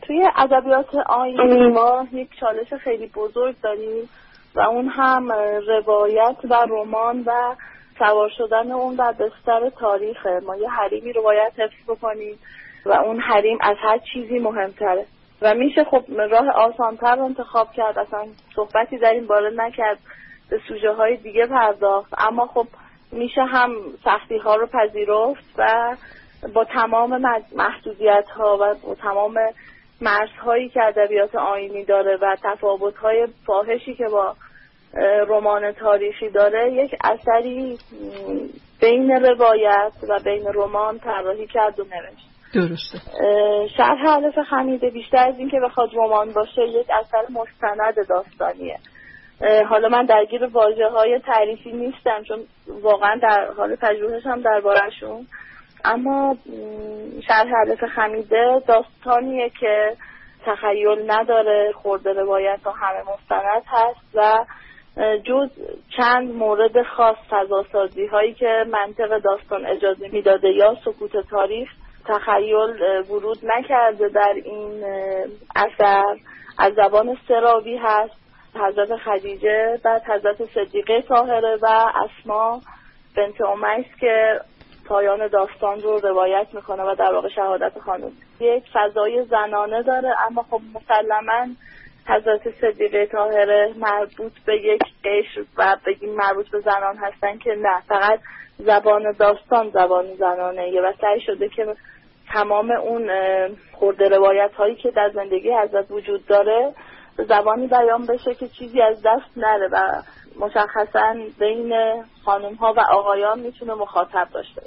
توی ادبیات آیینی ما یک چالش خیلی بزرگ داریم و اون هم روایت و رمان و سوار شدن اون بر بستر تاریخه. ما یه حریمی رو باید حفظ بکنیم و اون حریم از هر چیزی مهمتره و میشه خب راه آسان‌تر رو انتخاب کرد، اصلا صحبتی در این باره نکرد، به سوژه های دیگه پرداخت، اما خب میشه هم سختی ها رو پذیرفت و با تمام محدودیت ها و با تمام مرزهایی که ادبیات آیینی داره و تفاوت های فاحشی که با رمان تاریخی داره، یک اثری بین روایت و بین رمان طراحی کرد و نوشت. درسته. شرح الف خمیده بیشتر از این که بخواد رمان باشه یک اثر مستند داستانیه. حالا من درگیر واژه‌های تعریفی نیستم چون واقعا در حال پژوهشم درباره‌شون، اما شرح الف خمیده داستانیه که تخیل نداره، خورده روایت ها همه مستند هست و جز چند مورد خاص فضاسازی هایی که منطق داستان اجازه میداده یا سکوت تاریخ تخیل ورود نکرده در این اثر، از زبان سراوی هست، حضرت خدیجه، بعد حضرت صدیقه طاهره و اسما بنت امیس که پایان داستان رو روایت میکنه و در واقع شهادت خانم. یک فضای زنانه داره، اما خب مسلماً حضرت صدیقه طاهره مربوط به یک قشر و بگیم مربوط به زنان هستن که نه، فقط زبان داستان زبان زنانه و سعی شده که تمام اون خورده روایت هایی که در زندگی حضرت وجود داره زبانی بیان بشه که چیزی از دست نره و مشخصاً بین خانم ها و آقایان میتونه مخاطب داشته.